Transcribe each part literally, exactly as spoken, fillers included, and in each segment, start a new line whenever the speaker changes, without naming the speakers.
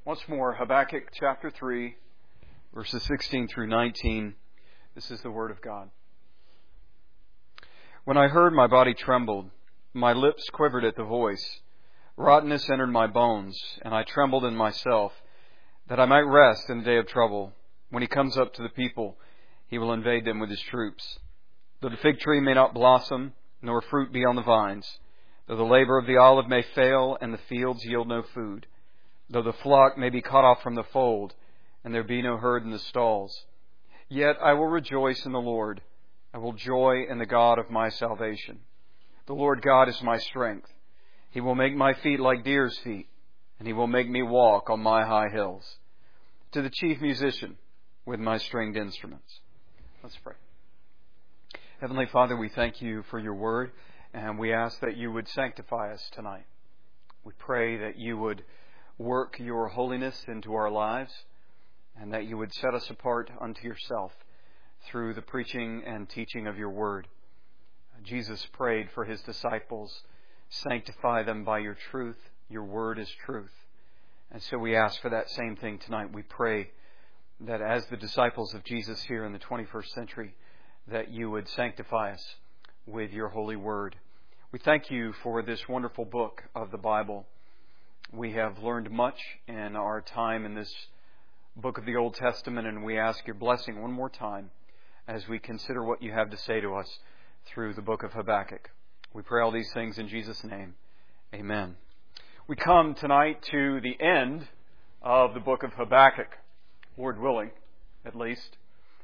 Once more, Habakkuk chapter three, verses sixteen through nineteen. This is the Word of God. When I heard, my body trembled, my lips quivered at the voice. Rottenness entered my bones, and I trembled in myself, that I might rest in the day of trouble. When he comes up to the people, he will invade them with his troops. Though the fig tree may not blossom, nor fruit be on the vines, though the labor of the olive may fail, and the fields yield no food, though the flock may be cut off from the fold, and there be no herd in the stalls, yet I will rejoice in the Lord. I will joy in the God of my salvation. The Lord God is my strength. He will make my feet like deer's feet, and he will make me walk on my high hills. To the chief musician with my stringed instruments. Let's pray. Heavenly Father, we thank you for your word, and we ask that you would sanctify us tonight. We pray that you would work your holiness into our lives, and that you would set us apart unto yourself through the preaching and teaching of your word. Jesus prayed for his disciples, sanctify them by your truth. Your word is truth. And so we ask for that same thing tonight. We pray that as the disciples of Jesus here in the twenty-first century, that you would sanctify us with your holy word. We thank you for this wonderful book of the Bible. We have learned much in our time in this book of the Old Testament, and we ask your blessing one more time as we consider what you have to say to us through the book of Habakkuk. We pray all these things in Jesus' name. Amen. We come tonight to the end of the book of Habakkuk, Lord willing, at least.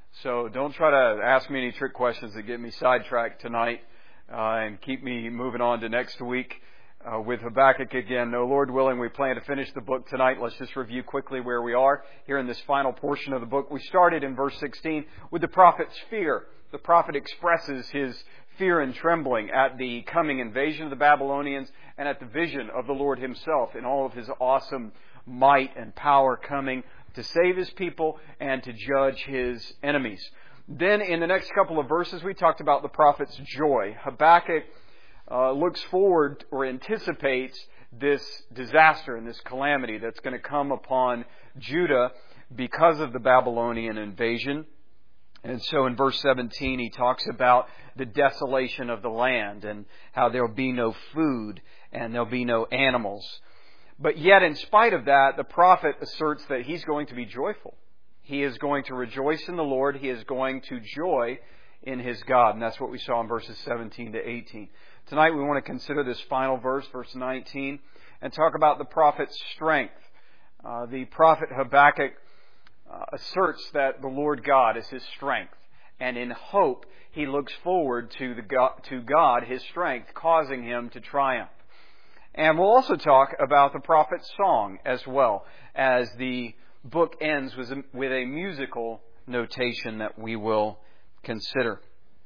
So don't try to ask me any trick questions that get me sidetracked tonight uh, and keep me moving on to next week. Uh, with Habakkuk again. No, Lord willing, we plan to finish the book tonight. Let's just review quickly where we are here in this final portion of the book. We started in verse sixteen with the prophet's fear. The prophet expresses his fear and trembling at the coming invasion of the Babylonians and at the vision of the Lord himself in all of his awesome might and power coming to save his people and to judge his enemies. Then in the next couple of verses, we talked about the prophet's joy. Habakkuk Uh, looks forward or anticipates this disaster and this calamity that's going to come upon Judah because of the Babylonian invasion. And so in verse seventeen, he talks about the desolation of the land and how there'll be no food and there'll be no animals. But yet, in spite of that, the prophet asserts that he's going to be joyful. He is going to rejoice in the Lord. He is going to joy in his God. And that's what we saw in verses seventeen to eighteen. Tonight we want to consider this final verse, verse nineteen, and talk about the prophet's strength. Uh, the prophet Habakkuk uh, asserts that the Lord God is his strength, and in hope he looks forward to the God, to God, his strength, causing him to triumph. And we'll also talk about the prophet's song as well, as the book ends with a, with a musical notation that we will consider.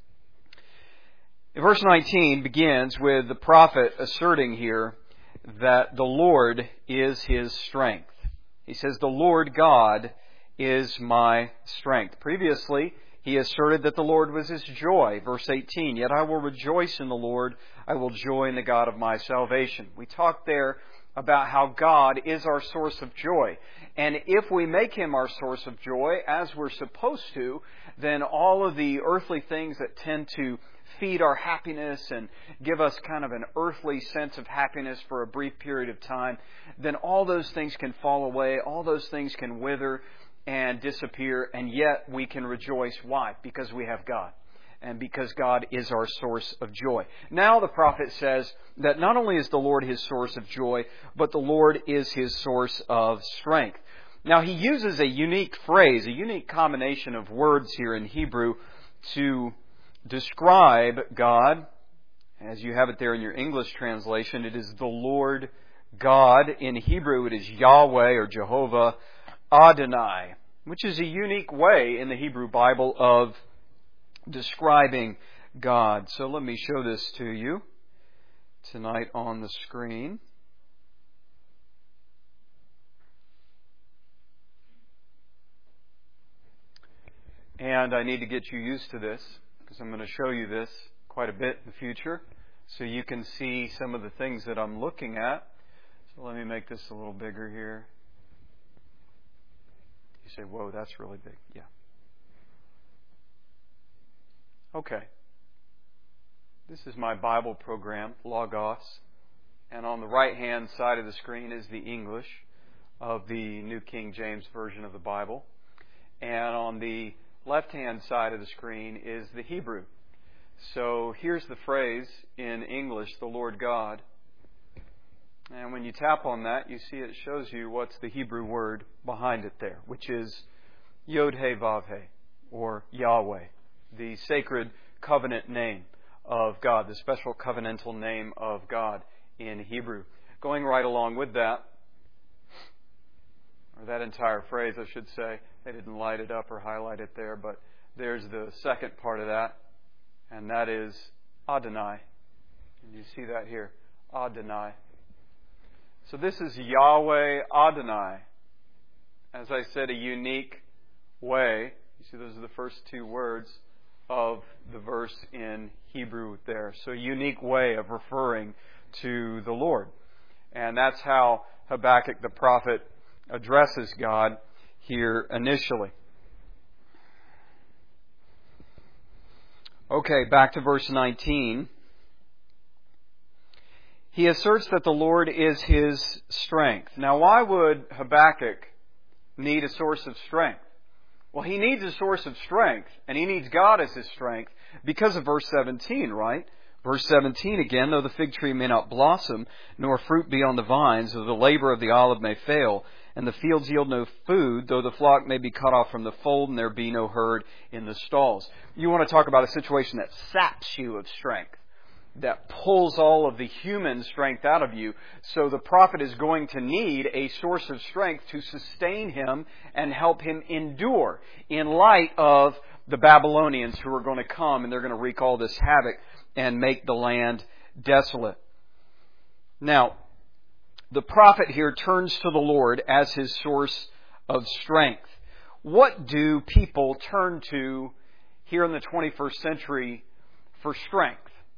Verse nineteen begins with the prophet asserting here that the Lord is his strength. He says, the Lord God is my strength. Previously, he asserted that the Lord was his joy. Verse eighteen, yet I will rejoice in the Lord. I will joy in the God of my salvation. We talked there about how God is our source of joy. And if we make him our source of joy, as we're supposed to, then all of the earthly things that tend to feed our happiness and give us kind of an earthly sense of happiness for a brief period of time, then all those things can fall away, all those things can wither and disappear, and yet we can rejoice. Why? Because we have God, and because God is our source of joy. Now the prophet says that not only is the Lord his source of joy, but the Lord is his source of strength. Now he uses a unique phrase, a unique combination of words here in Hebrew to describe God. As you have it there in your English translation, it is the Lord God. In Hebrew, it is Yahweh or Jehovah Adonai, which is a unique way in the Hebrew Bible of describing God. So let me show this to you tonight on the screen. And I need to get you used to this, because I'm going to show you this quite a bit in the future, so you can see some of the things that I'm looking at. So let me make this a little bigger here. You say, whoa, that's really big. Yeah. Okay. This is my Bible program, Logos. And on the right-hand side of the screen is the English of the New King James Version of the Bible. And on the left-hand side of the screen is the Hebrew. So here's the phrase in English, the Lord God. And when you tap on that, you see it shows you what's the Hebrew word behind it there, which is Yod-Heh-Vav-Heh, or Yahweh, the sacred covenant name of God, the special covenantal name of God in Hebrew. Going right along with that, or that entire phrase, I should say, they didn't light it up or highlight it there, but there's the second part of that, and that is Adonai. And you see that here, Adonai. So this is Yahweh Adonai. As I said, a unique way. You see, those are the first two words of the verse in Hebrew there. So a unique way of referring to the Lord. And that's how Habakkuk the prophet addresses God here initially. Okay, back to verse nineteen. He asserts that the Lord is his strength. Now, why would Habakkuk need a source of strength? Well, he needs a source of strength, and he needs God as his strength because of verse seventeen, right? Verse seventeen again, though the fig tree may not blossom, nor fruit be on the vines, though the labor of the olive may fail, and the fields yield no food, though the flock may be cut off from the fold, and there be no herd in the stalls. You want to talk about a situation that saps you of strength, that pulls all of the human strength out of you. So the prophet is going to need a source of strength to sustain him and help him endure in light of the Babylonians who are going to come, and they're going to wreak all this havoc and make the land desolate. Now, the prophet here turns to the Lord as his source of strength. What do people turn to here in the twenty-first century for strength?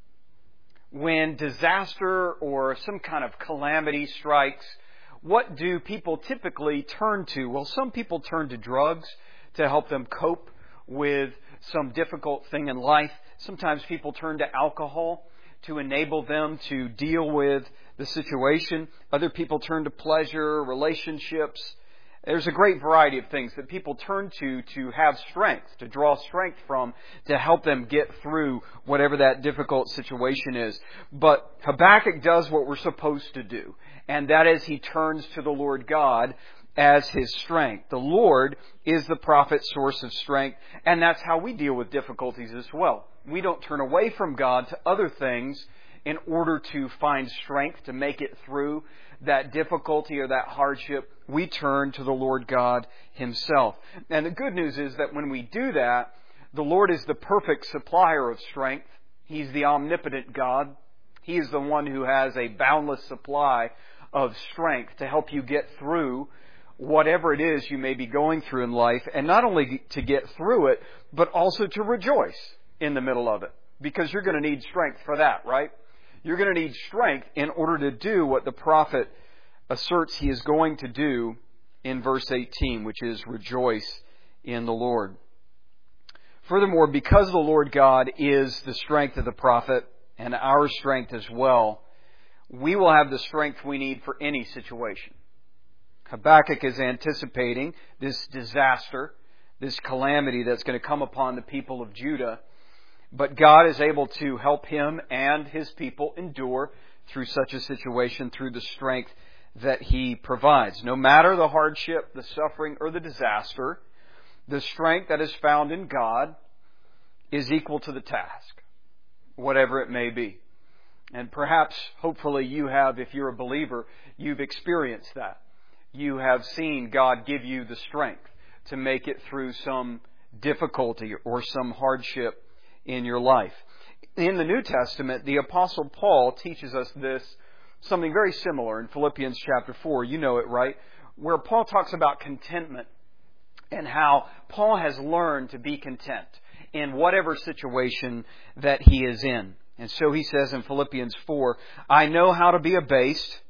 When disaster or some kind of calamity strikes, what do people typically turn to? Well, some people turn to drugs to help them cope with some difficult thing in life. Sometimes people turn to alcohol to enable them to deal with the situation. Other people turn to pleasure, relationships. There's a great variety of things that people turn to to have strength, to draw strength from, to help them get through whatever that difficult situation is. But Habakkuk does what we're supposed to do, and that is he turns to the Lord God as his strength. The Lord is the prophet's source of strength, and that's how we deal with difficulties as well. We don't turn away from God to other things in order to find strength to make it through that difficulty or that hardship. We turn to the Lord God himself. And the good news is that when we do that, the Lord is the perfect supplier of strength. He's the omnipotent God. He is the one who has a boundless supply of strength to help you get through whatever it is you may be going through in life, and not only to get through it, but also to rejoice in the middle of it, because you're going to need strength for that, right? You're going to need strength in order to do what the prophet asserts he is going to do in verse eighteen, which is rejoice in the Lord. Furthermore, because the Lord God is the strength of the prophet and our strength as well, we will have the strength we need for any situation. Habakkuk is anticipating this disaster, this calamity that's going to come upon the people of Judah. But God is able to help him and his people endure through such a situation through the strength that he provides. No matter the hardship, the suffering, or the disaster, the strength that is found in God is equal to the task, whatever it may be. And perhaps, hopefully, you have, if you're a believer, you've experienced that. You have seen God give you the strength to make it through some difficulty or some hardship in your life. In the New Testament, the Apostle Paul teaches us this, something very similar in Philippians chapter four. You know it, right? Where Paul talks about contentment and how Paul has learned to be content in whatever situation that he is in. And so he says in Philippians four, I know how to be abased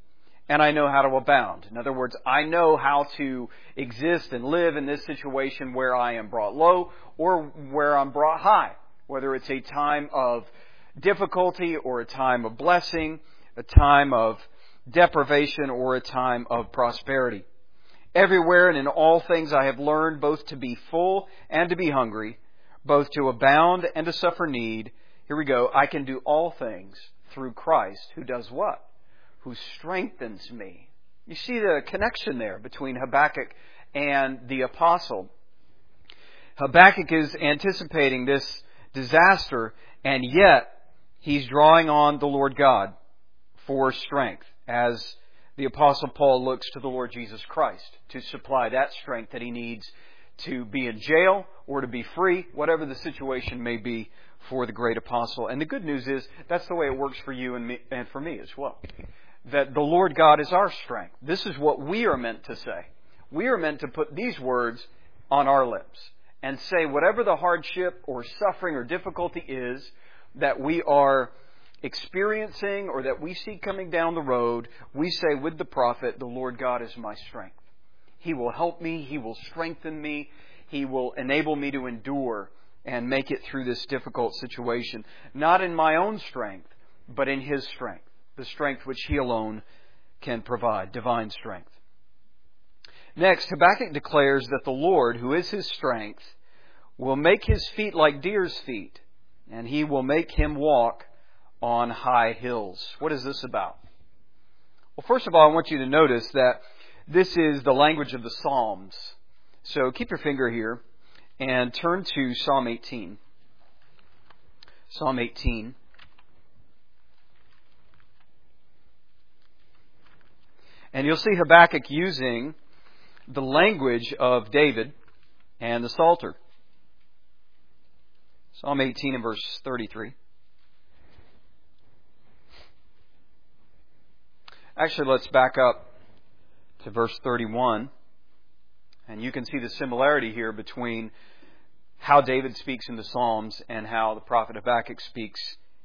and I know how to abound. In other words, I know how to exist and live in this situation where I am brought low or where I'm brought high, whether it's a time of difficulty or a time of blessing, a time of deprivation or a time of prosperity. Everywhere and in all things I have learned both to be full and to be hungry, both to abound and to suffer need. Here we go. I can do all things through Christ who does what? Who strengthens me. You see the connection there between Habakkuk and the apostle. Habakkuk is anticipating this disaster, and yet he's drawing on the Lord God for strength, as the apostle Paul looks to the Lord Jesus Christ to supply that strength that he needs to be in jail or to be free, whatever the situation may be for the great apostle. And the good news is that's the way it works for you and me, and for me as well. That the Lord God is our strength. This is what we are meant to say. We are meant to put these words on our lips and say whatever the hardship or suffering or difficulty is that we are experiencing or that we see coming down the road, we say with the prophet, the Lord God is my strength. He will help me. He will strengthen me. He will enable me to endure and make it through this difficult situation. Not in my own strength, but in His strength. The strength which He alone can provide. Divine strength. Next, Habakkuk declares that the Lord, who is his strength, will make his feet like deer's feet, and He will make him walk on high hills. What is this about? Well, first of all, I want you to notice that this is the language of the Psalms. So keep your finger here and turn to Psalm eighteen. Psalm eighteen. And you'll see Habakkuk using the language of David and the Psalter. Psalm eighteen and verse thirty-three. Actually, let's back up to verse thirty-one. And you can see the similarity here between how David speaks in the Psalms and how the prophet Habakkuk speaks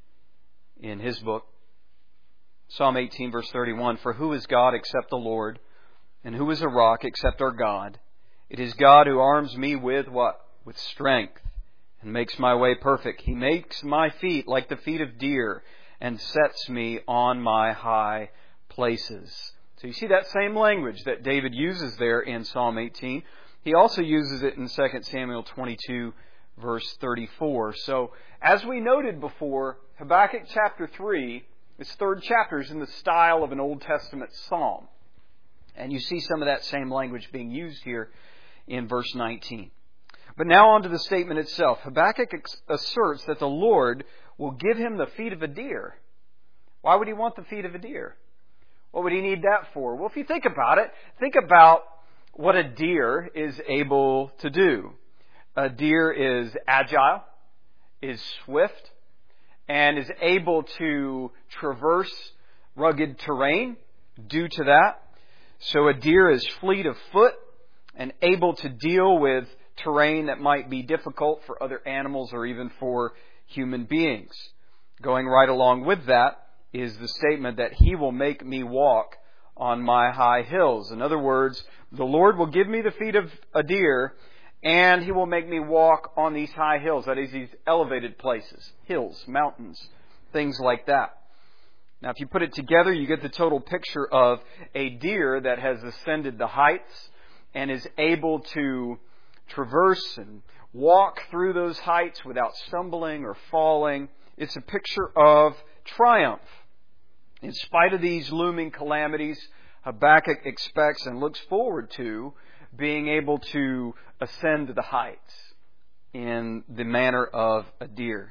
in his book. Psalm eighteen, verse thirty-one, "For who is God except the Lord? And who is a rock except our God? It is God who arms me with what? With strength, and makes my way perfect. He makes my feet like the feet of deer, and sets me on my high places." So you see that same language that David uses there in Psalm eighteen. He also uses it in Second Samuel twenty-two, verse thirty-four. So as we noted before, Habakkuk chapter three, its third chapter, is in the style of an Old Testament psalm. And you see some of that same language being used here in verse nineteen. But now on to the statement itself. Habakkuk asserts that the Lord will give him the feet of a deer. Why would he want the feet of a deer? What would he need that for? Well, if you think about it, think about what a deer is able to do. A deer is agile, is swift, and is able to traverse rugged terrain due to that. So a deer is fleet of foot and able to deal with terrain that might be difficult for other animals or even for human beings. Going right along with that is the statement that He will make me walk on my high hills. In other words, the Lord will give me the feet of a deer, and He will make me walk on these high hills. That is, these elevated places, hills, mountains, things like that. Now, if you put it together, you get the total picture of a deer that has ascended the heights and is able to traverse and walk through those heights without stumbling or falling. It's a picture of triumph. In spite of these looming calamities, Habakkuk expects and looks forward to being able to ascend to the heights in the manner of a deer.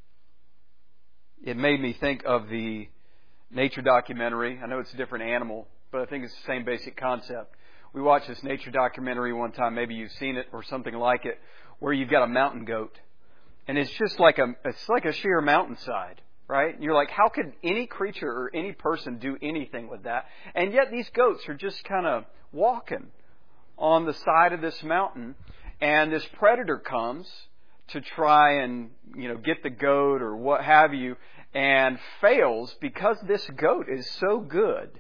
It made me think of the nature documentary. I know it's a different animal, but I think it's the same basic concept. We watched this nature documentary one time, maybe you've seen it or something like it, where you've got a mountain goat. And it's just like a, it's like a sheer mountainside, right? And you're like, how could any creature or any person do anything with that? And yet these goats are just kind of walking on the side of this mountain, and this predator comes to try and, you know, get the goat or what have you, and fails because this goat is so good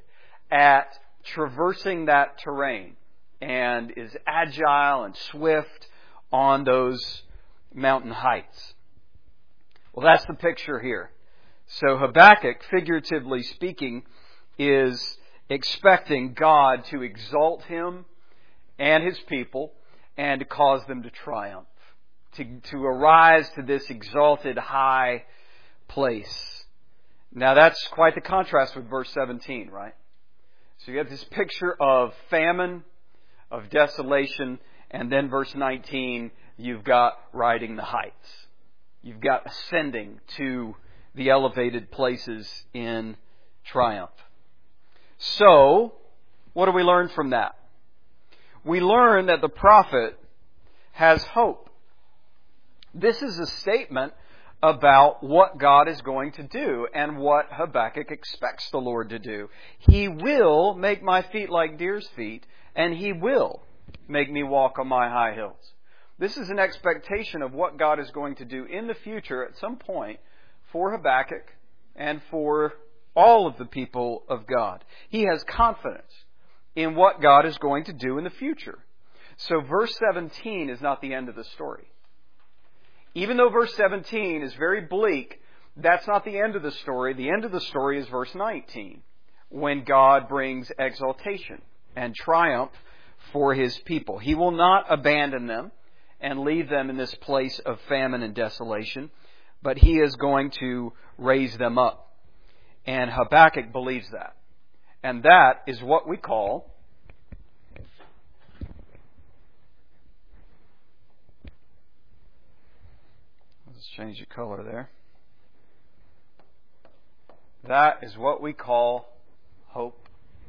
at traversing that terrain and is agile and swift on those mountain heights. Well, that's the picture here. So Habakkuk, figuratively speaking, is expecting God to exalt him and his people and to cause them to triumph, to, to arise to this exalted high place. Now that's quite the contrast with verse seventeen, right? So you have this picture of famine, of desolation, and then verse nineteen, you've got riding the heights. You've got ascending to the elevated places in triumph. So, what do we learn from that? We learn that the prophet has hope. This is a statement about what God is going to do and what Habakkuk expects the Lord to do. He will make my feet like deer's feet, and He will make me walk on my high hills. This is an expectation of what God is going to do in the future at some point for Habakkuk and for all of the people of God. He has confidence in what God is going to do in the future. So verse seventeen is not the end of the story. Even though verse seventeen is very bleak, that's not the end of the story. The end of the story is verse nineteen, when God brings exaltation and triumph for His people. He will not abandon them and leave them in this place of famine and desolation, but He is going to raise them up. And Habakkuk believes that. And that is what we call let's change the color there. That is what we call hope.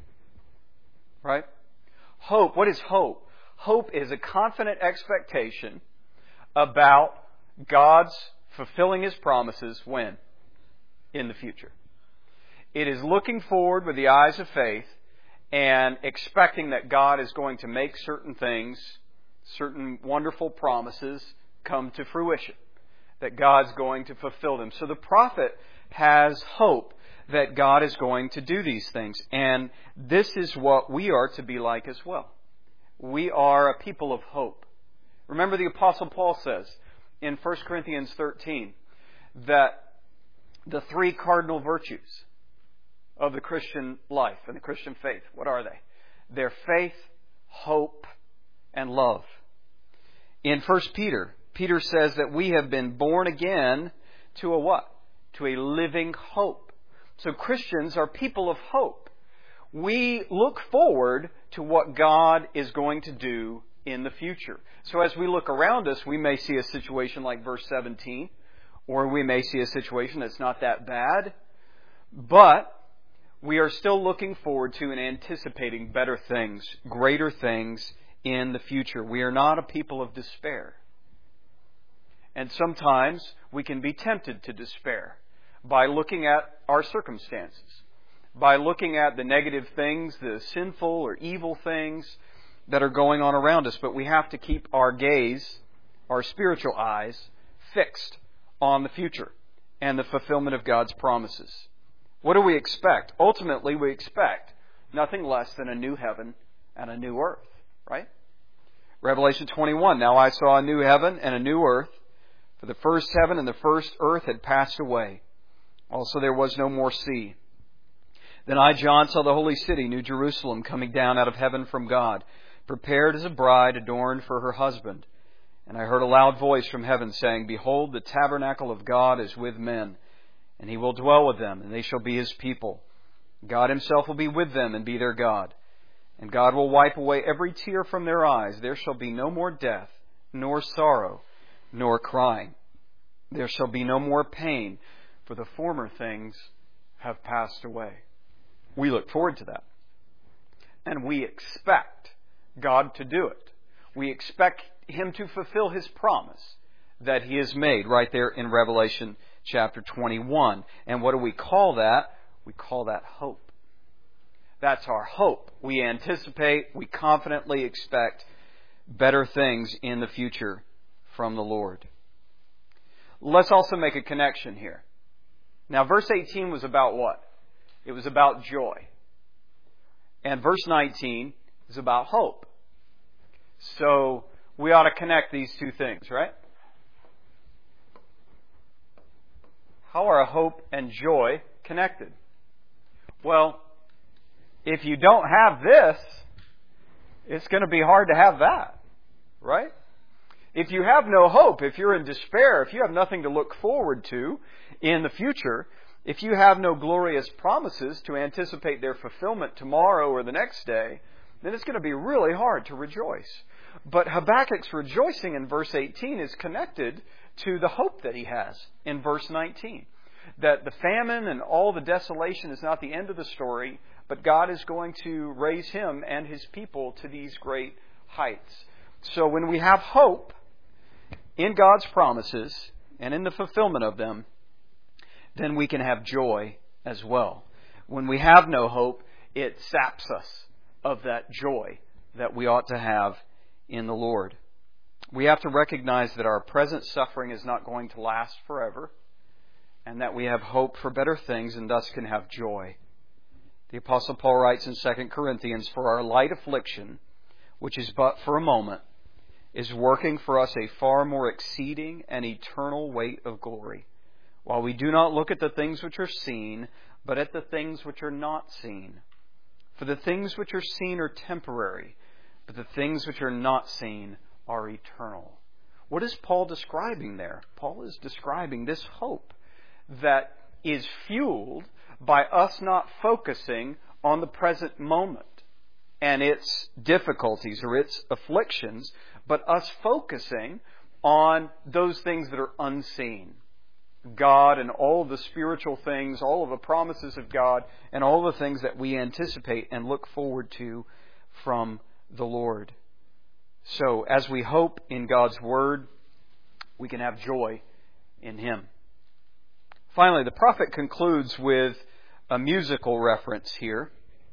Right? Hope. What is hope? Hope is a confident expectation about God's fulfilling His promises when? In the future. It is looking forward with the eyes of faith and expecting that God is going to make certain things, certain wonderful promises come to fruition, that God's going to fulfill them. So the prophet has hope that God is going to do these things. And this is what we are to be like as well. We are a people of hope. Remember, the Apostle Paul says in First Corinthians thirteen that the three cardinal virtues of the Christian life and the Christian faith, what are they? They're faith, hope, and love. In First Peter, Peter says that we have been born again to a what? To a living hope. So Christians are people of hope. We look forward to what God is going to do in the future. So as we look around us, we may see a situation like verse seventeen, or we may see a situation that's not that bad, but we are still looking forward to and anticipating better things, greater things in the future. We are not a people of despair. And sometimes we can be tempted to despair by looking at our circumstances, by looking at the negative things, the sinful or evil things that are going on around us. But we have to keep our gaze, our spiritual eyes, fixed on the future and the fulfillment of God's promises. What do we expect? Ultimately, we expect nothing less than a new heaven and a new earth, right? Revelation twenty-one, now I saw a new heaven and a new earth, for the first heaven and the first earth had passed away. Also there was no more sea. Then I, John, saw the holy city, New Jerusalem, coming down out of heaven from God, prepared as a bride adorned for her husband. And I heard a loud voice from heaven saying, Behold, the tabernacle of God is with men, and He will dwell with them, and they shall be His people. God Himself will be with them and be their God. And God will wipe away every tear from their eyes. There shall be no more death, nor sorrow, nor crying. There shall be no more pain, for the former things have passed away. We look forward to that. And we expect God to do it. We expect Him to fulfill His promise that He has made right there in Revelation chapter twenty-one. And what do we call that? We call that hope. That's our hope. We anticipate, we confidently expect better things in the future from the Lord. Let's also make a connection here. Now, verse eighteen was about what? It was about joy. And verse nineteen is about hope. So we ought to connect these two things, right? How are hope and joy connected? Well, if you don't have this, it's going to be hard to have that, right? If you have no hope, if you're in despair, if you have nothing to look forward to in the future, if you have no glorious promises to anticipate their fulfillment tomorrow or the next day, then it's going to be really hard to rejoice. But Habakkuk's rejoicing in verse eighteen is connected to the hope that he has in verse nineteen. That the famine and all the desolation is not the end of the story, but God is going to raise him and his people to these great heights. So when we have hope in God's promises and in the fulfillment of them, then we can have joy as well. When we have no hope, it saps us of that joy that we ought to have in the Lord. We have to recognize that our present suffering is not going to last forever, and that we have hope for better things and thus can have joy. The Apostle Paul writes in Second Corinthians, "For our light affliction, which is but for a moment, is working for us a far more exceeding and eternal weight of glory, while we do not look at the things which are seen, but at the things which are not seen. For the things which are seen are temporary, but the things which are not seen are eternal." What is Paul describing there? Paul is describing this hope that is fueled by us not focusing on the present moment and its difficulties or its afflictions, but us focusing on those things that are unseen. God and all of the spiritual things, all of the promises of God, and all the things that we anticipate and look forward to from the Lord. So, as we hope in God's Word, we can have joy in Him. Finally, the prophet concludes with a musical reference here.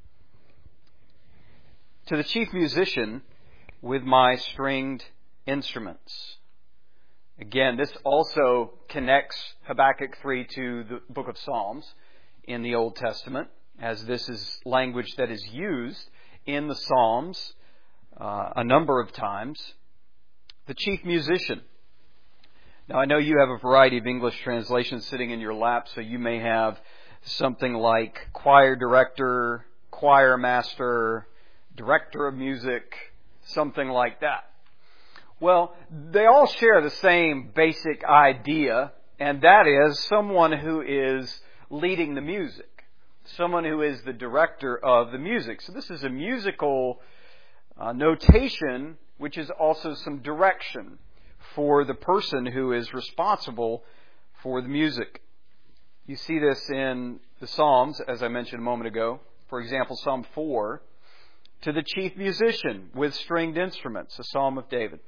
To the chief musician with my stringed instruments. Again, this also connects Habakkuk three to the book of Psalms in the Old Testament, as this is language that is used in the Psalms uh, a number of times. The chief musician. Now, I know you have a variety of English translations sitting in your lap, so you may have something like choir director, choir master, director of music, something like that. Well, they all share the same basic idea, and that is someone who is leading the music, someone who is the director of the music. So this is a musical uh, notation, which is also some direction for the person who is responsible for the music. You see this in the Psalms, as I mentioned a moment ago. For example, Psalm four, to the chief musician with stringed instruments, a psalm of David.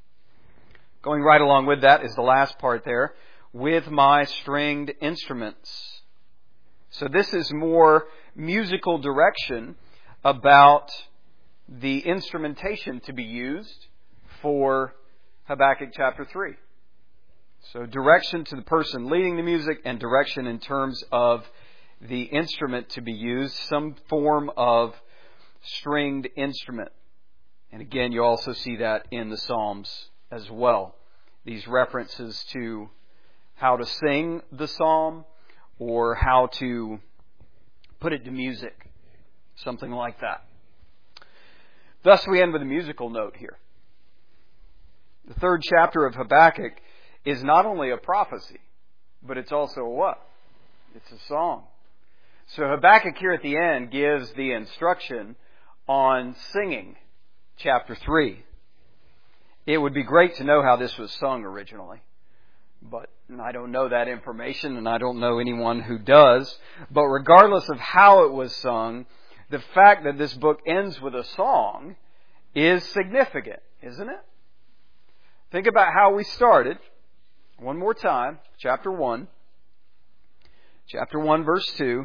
Going right along with that is the last part there, with my stringed instruments. So this is more musical direction about the instrumentation to be used for Habakkuk chapter three. So direction to the person leading the music and direction in terms of the instrument to be used, some form of stringed instrument. And again, you also see that in the Psalms as well. These references to how to sing the psalm or how to put it to music, something like that. Thus we end with a musical note here. The third chapter of Habakkuk is not only a prophecy, but it's also a what? It's a song. So Habakkuk here at the end gives the instruction on singing chapter three. It would be great to know how this was sung originally, but I don't know that information, and I don't know anyone who does. But regardless of how it was sung, the fact that this book ends with a song is significant, isn't it? Think about how we started. One more time, chapter one. Chapter one, verse two.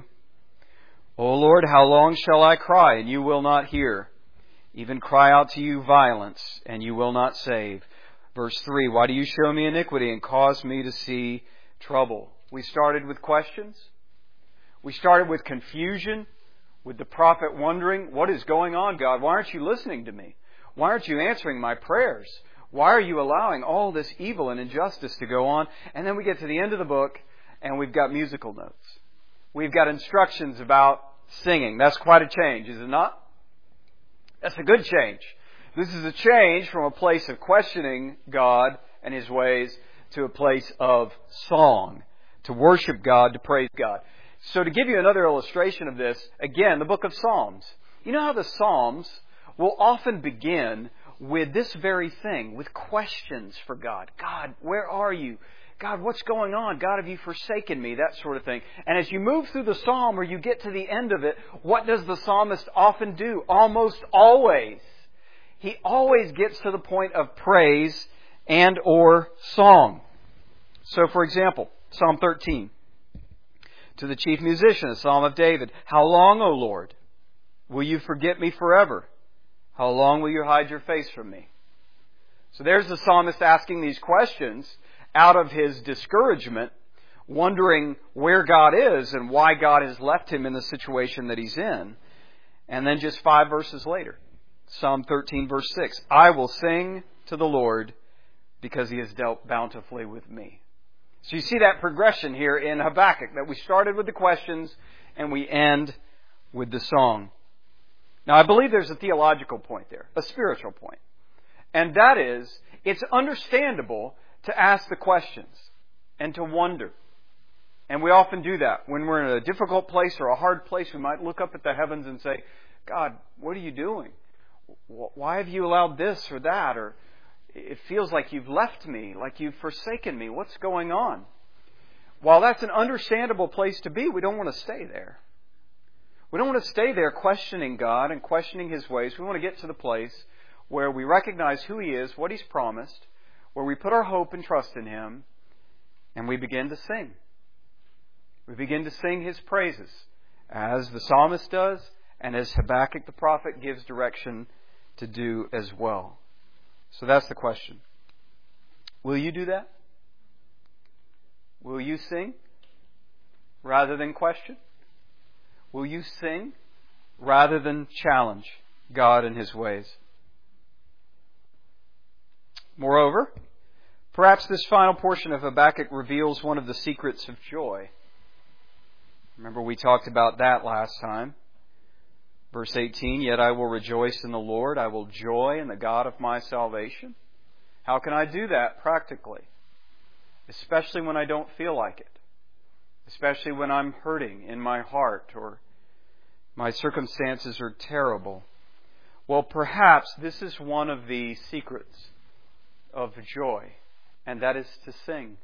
O Lord, how long shall I cry, and you will not hear? Even cry out to you violence, and you will not save. Verse three, why do you show me iniquity and cause me to see trouble? We started with questions. We started with confusion. With the prophet wondering, what is going on, God? Why aren't you listening to me? Why aren't you answering my prayers? Why are you allowing all this evil and injustice to go on? And then we get to the end of the book, and we've got musical notes. We've got instructions about singing. That's quite a change, is it not? That's a good change. This is a change from a place of questioning God and His ways to a place of song, to worship God, to praise God. So to give you another illustration of this, again, the book of Psalms. You know how the Psalms will often begin with this very thing, with questions for God. God, where are you? God, what's going on? God, have you forsaken me? That sort of thing. And as you move through the psalm or you get to the end of it, what does the psalmist often do? Almost always. He always gets to the point of praise and or song. So, for example, Psalm thirteen. To the chief musician, a psalm of David. How long, O Lord, will you forget me forever? How long will you hide your face from me? So there's the psalmist asking these questions out of his discouragement, wondering where God is and why God has left him in the situation that he's in. And then just five verses later, Psalm thirteen, verse six. I will sing to the Lord because He has dealt bountifully with me. So you see that progression here in Habakkuk, that we started with the questions and we end with the song. Now, I believe there's a theological point there, a spiritual point. And that is, it's understandable to ask the questions and to wonder. And we often do that. When we're in a difficult place or a hard place, we might look up at the heavens and say, God, what are you doing? Why have you allowed this or that? Or it feels like you've left me, like you've forsaken me. What's going on? While that's an understandable place to be, we don't want to stay there. We don't want to stay there questioning God and questioning His ways. We want to get to the place where we recognize who He is, what He's promised, where we put our hope and trust in Him, and we begin to sing. We begin to sing His praises, as the psalmist does, and as Habakkuk the prophet gives direction to do as well. So that's the question. Will you do that? Will you sing rather than question? Will you sing rather than challenge God and His ways? Moreover, perhaps this final portion of Habakkuk reveals one of the secrets of joy. Remember, we talked about that last time. Verse eighteen, yet I will rejoice in the Lord. I will joy in the God of my salvation. How can I do that practically? Especially when I don't feel like it. Especially when I'm hurting in my heart or my circumstances are terrible. Well, perhaps this is one of the secrets of joy, and that is to sing.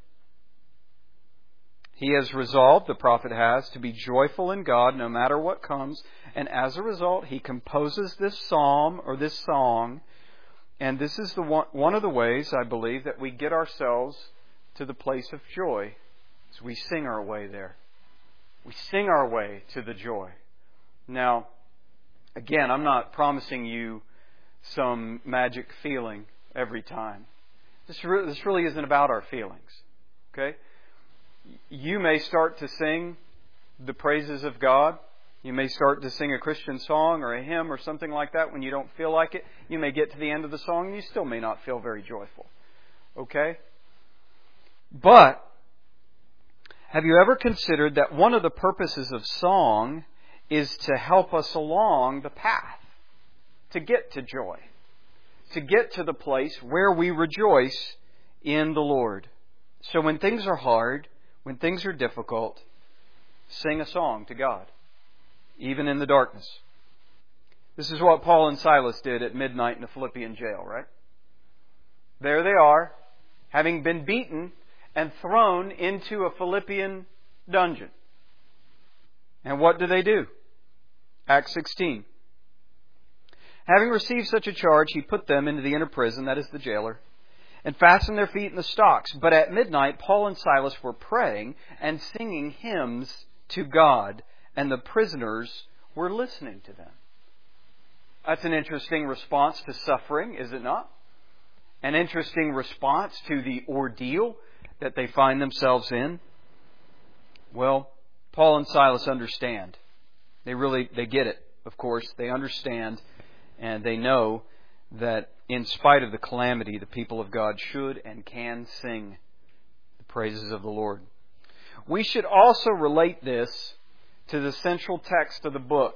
He has resolved, the prophet has, to be joyful in God no matter what comes. And as a result, he composes this psalm or this song. And this is the one, one of the ways, I believe, that we get ourselves to the place of joy. As we sing our way there. We sing our way to the joy. Now, again, I'm not promising you some magic feeling every time. This, re- this really isn't about our feelings. Okay? You may start to sing the praises of God. You may start to sing a Christian song or a hymn or something like that when you don't feel like it. You may get to the end of the song and you still may not feel very joyful. Okay? But, have you ever considered that one of the purposes of song is to help us along the path to get to joy? To get to the place where we rejoice in the Lord. So when things are hard, when things are difficult, sing a song to God, even in the darkness. This is what Paul and Silas did at midnight in the Philippian jail, right? There they are, having been beaten and thrown into a Philippian dungeon. And what do they do? Acts sixteen. Having received such a charge, he put them into the inner prison, that is the jailer, and fastened their feet in the stocks. But at midnight, Paul and Silas were praying and singing hymns to God, and the prisoners were listening to them. That's an interesting response to suffering, is it not? An interesting response to the ordeal that they find themselves in. Well, Paul and Silas understand. They really, they get it, of course. They understand, and they know that in spite of the calamity, the people of God should and can sing the praises of the Lord. We should also relate this to the central text of the book.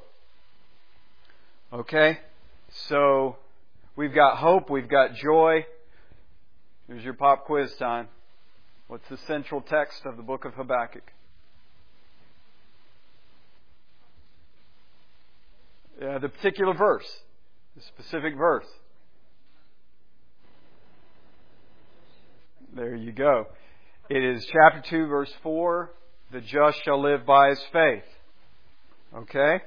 Okay? So, we've got hope, we've got joy. Here's your pop quiz time. What's the central text of the book of Habakkuk? Uh, the particular verse. The specific verse. There you go. It is chapter two, verse four. The just shall live by his faith. Okay?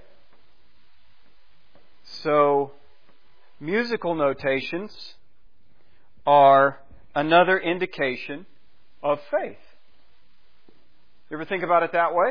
So, musical notations are another indication of faith. You ever think about it that way?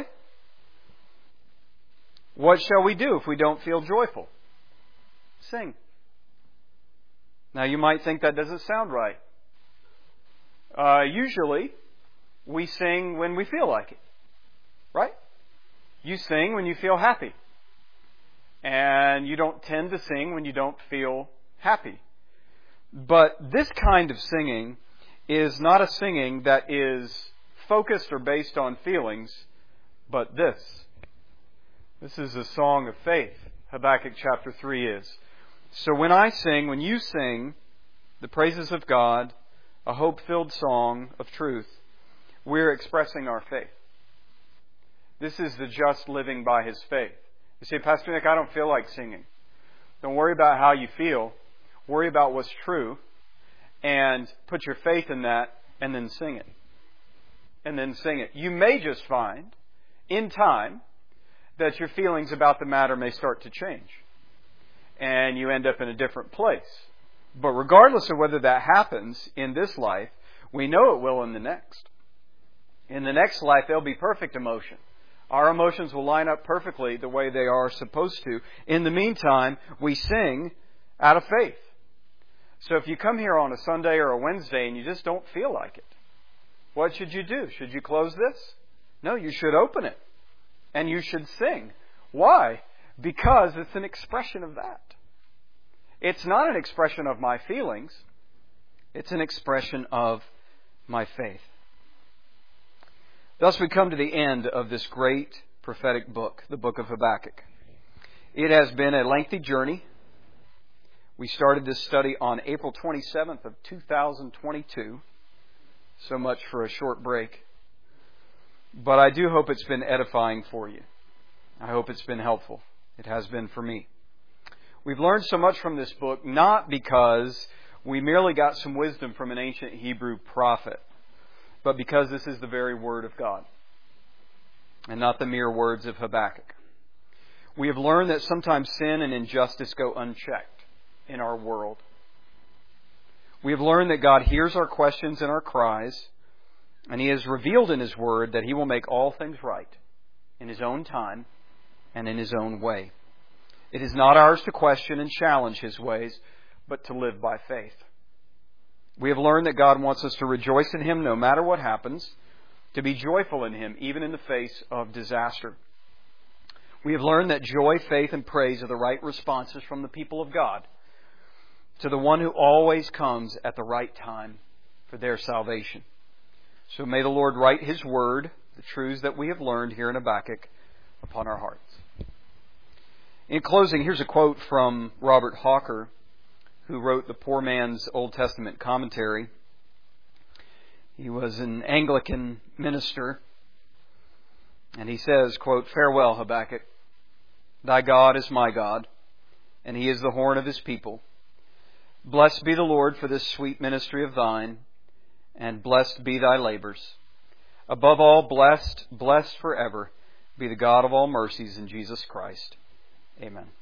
What shall we do if we don't feel joyful? Sing. Now you might think that doesn't sound right. Uh, usually, we sing when we feel like it. Right? You sing when you feel happy. And you don't tend to sing when you don't feel happy. But this kind of singing is not a singing that is focused or based on feelings, but this. This is a song of faith. Habakkuk chapter three is. So when I sing, when you sing the praises of God, a hope-filled song of truth, we're expressing our faith. This is the just living by his faith. You say, Pastor Nick, I don't feel like singing. Don't worry about how you feel. Worry about what's true and put your faith in that and then sing it. And then sing it. You may just find, in time, that your feelings about the matter may start to change. And you end up in a different place. But regardless of whether that happens in this life, we know it will in the next. In the next life, there'll be perfect emotion. Our emotions will line up perfectly the way they are supposed to. In the meantime, we sing out of faith. So if you come here on a Sunday or a Wednesday and you just don't feel like it, what should you do? Should you close this? No, you should open it. And you should sing. Why? Because it's an expression of that. It's not an expression of my feelings. It's an expression of my faith. Thus we come to the end of this great prophetic book, the book of Habakkuk. It has been a lengthy journey. We started this study on April twenty-seventh of two thousand twenty-two. So much for a short break. But I do hope it's been edifying for you. I hope it's been helpful. It has been for me. We've learned so much from this book, not because we merely got some wisdom from an ancient Hebrew prophet, but because this is the very Word of God, and not the mere words of Habakkuk. We have learned that sometimes sin and injustice go unchecked in our world. We have learned that God hears our questions and our cries, and He has revealed in His Word that He will make all things right in His own time and in His own way. It is not ours to question and challenge His ways, but to live by faith. We have learned that God wants us to rejoice in Him no matter what happens, to be joyful in Him even in the face of disaster. We have learned that joy, faith, and praise are the right responses from the people of God to the one who always comes at the right time for their salvation. So may the Lord write His Word, the truths that we have learned here in Habakkuk, upon our hearts. In closing, here's a quote from Robert Hawker, who wrote the Poor Man's Old Testament Commentary. He was an Anglican minister, and he says, quote, "Farewell, Habakkuk. Thy God is my God, and He is the horn of His people. Blessed be the Lord for this sweet ministry of thine, and blessed be thy labors. Above all, blessed, blessed forever, be the God of all mercies in Jesus Christ. Amen."